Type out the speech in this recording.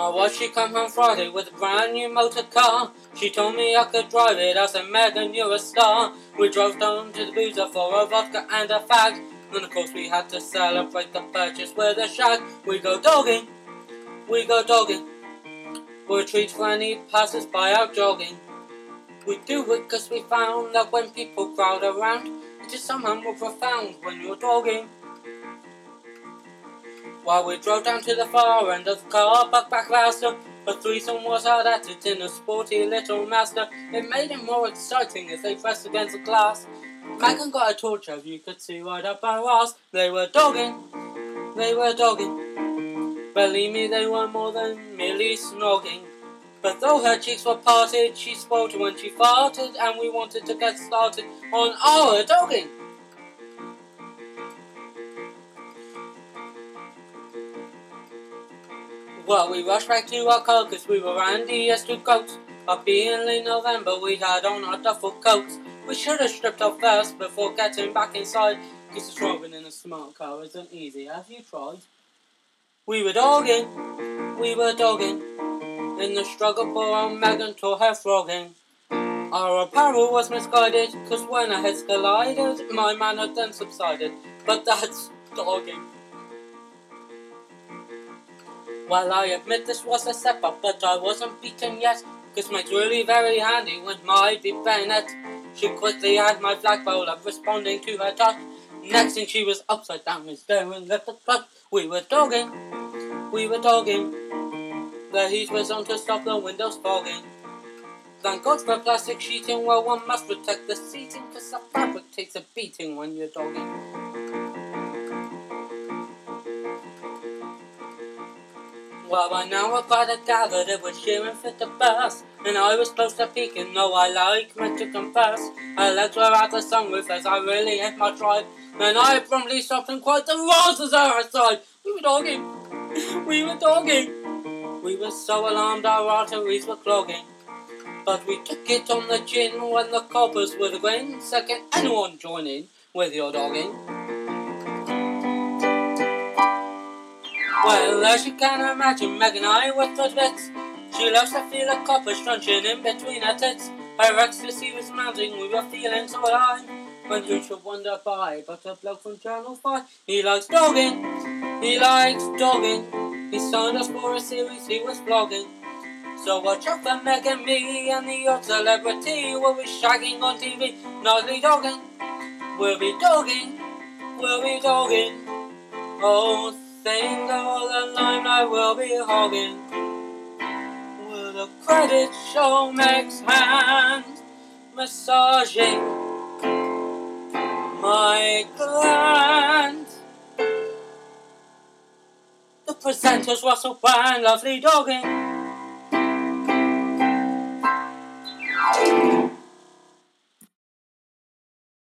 watched she come home Friday with a brand new motor car. She told me I could drive it. I said, Megan, you're a star. We drove down to the boozer for a vodka and a fag. And of course we had to celebrate the purchase with a shag. We go dogging, we go dogging. We're a treat for any passers-by out jogging. We do it cause we found that when people crowd around, it is somehow more profound when you're dogging. While we drove down to the far end of the car park back faster, a threesome was hard at it in a sporty little Mazda. It made it more exciting as they pressed against the glass. Megan got a torch you could see right up our arse. They were dogging, they were dogging. Believe me, they were more than merely snogging. But though her cheeks were parted, she spoke when she farted, and we wanted to get started on our dogging. Well, we rushed back to our car cause we were Andy as two goats. Up in late November we had on our duffel coats. We should have stripped off first before getting back inside, cause driving in a smart car isn't easy. Have you tried? We were dogging, in the struggle poor old Megan tore her frogging. Our apparel was misguided, cause when our heads collided, my manner then subsided. But that's dogging. Well, I admit this was a step up, but I wasn't beaten yet, cause mate's really very handy with my big bayonet. She quickly had my flagpole up, responding to her touch. Next thing she was upside down and staring at the clock. We were dogging, the heat was on to stop the windows fogging. Thank God for plastic sheeting, well one must protect the seating, cause the fabric takes a beating when you're dogging. Well, by now I quite had gathered it was shearing fit to burst, and I was close to peeking, though I like meant to confess. Her legs were out the sunroof as I really hit my stride, and I promptly stopped and quite the roses at our side. We were dogging, we were so alarmed our arteries were clogging. But we took it on the chin when the coppers were the grin. So can anyone join in with your dogging? Well, as you can imagine, Meg and I were to bits. She loves to feel a copper scrunching in between her tits. Her ecstasy was mounting, we were feeling so alive. When you should wonder by, but a bloke from Channel 5, he likes dogging, he signed us for a series he was vlogging. So watch out for Meg and me and the odd celebrity. We'll be shagging on TV, nightly dogging. We'll be dogging. Oh, think of all the limelight we'll be hogging. Will the credits show Meg's hand massaging my gland? The presenters Russell Brand, lovely dogging.